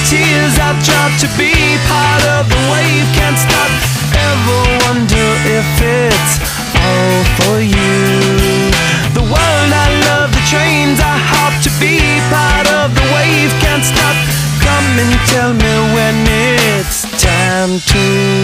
tears I've dropped to be part of the wave. Can't stop, ever wonder if it's all for you. The world I love, the trains I hop to be part of the wave. Can't stop, come and tell me when it's time to.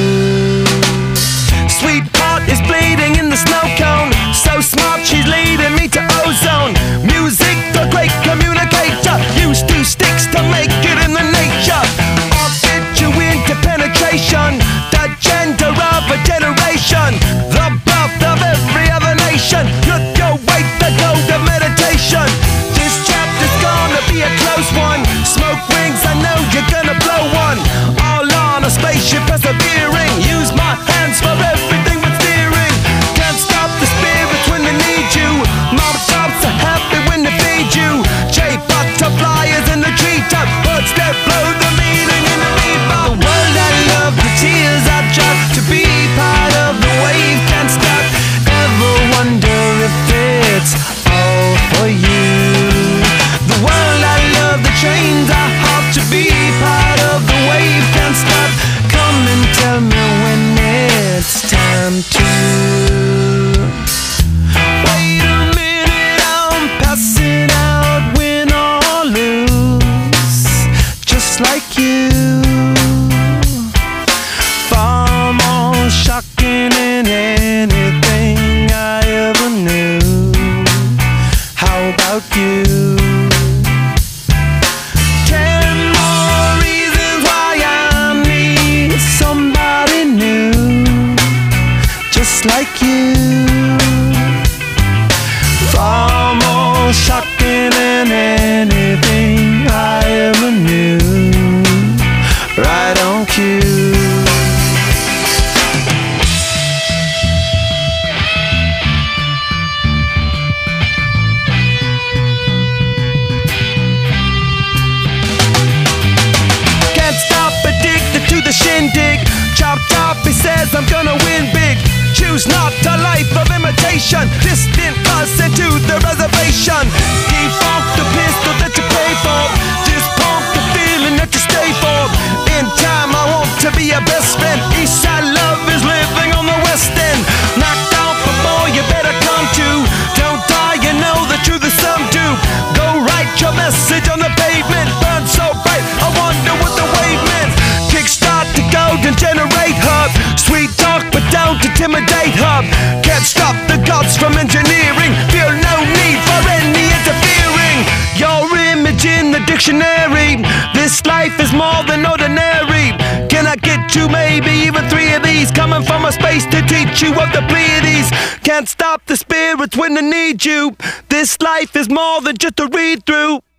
Sweetheart is bleeding in the snow cone, so smart she's leading me to ozone. Music, the great communicator, used two sticks to make it in the nature. I'll fit you into penetration, the gender of a generation, the birth of every other nation. Look your way to go to meditation. This chapter's gonna be a close one. Smoke rings, I know you're gonna blow one. All on a spaceship persevering, use my hands for everything but steering. Can't stop the spirits when they need you. Mom tops are happy when they feed you. J butterfly is in the treetop, birds that blow the meaning in the bebop. The world I love, the tears I drop to be part of the wave. Can't stop, ever wonder if it's all for you. The world I love, the trains I hop to be part of the wave. Can't stop, come and tell me when it's time to. Wait a minute, I'm passing out, win or lose, just like you. Far more shocking than anything I ever knew. How about you? 10 more reasons why I need somebody new, just like you. Far more shocking than anything I ever knew. Right on cue. Shindig, chop chop, he says I'm gonna win big. Choose not a life of imitation, distant us into the reservation. Defunct the pistol that you pay for, just pump the feeling that you stay for. In time I want to be your best friend. Eastside love is living on the west end. Knocked out before you better come to. Don't die, you know the truth is some do. Go write your message on the pavement, burn so bright I wonder what the wave meant. Kickstart the golden generate hub, sweet talk but don't intimidate hub. Can't stop the gods from engineering, feel no need for any interfering. Your image in the dictionary, this life is more than ordinary. Can I get you maybe even 3 of these, coming from a space to teach you of the Pleiades. Can't stop the spirits when they need you, this life is more than just a read through.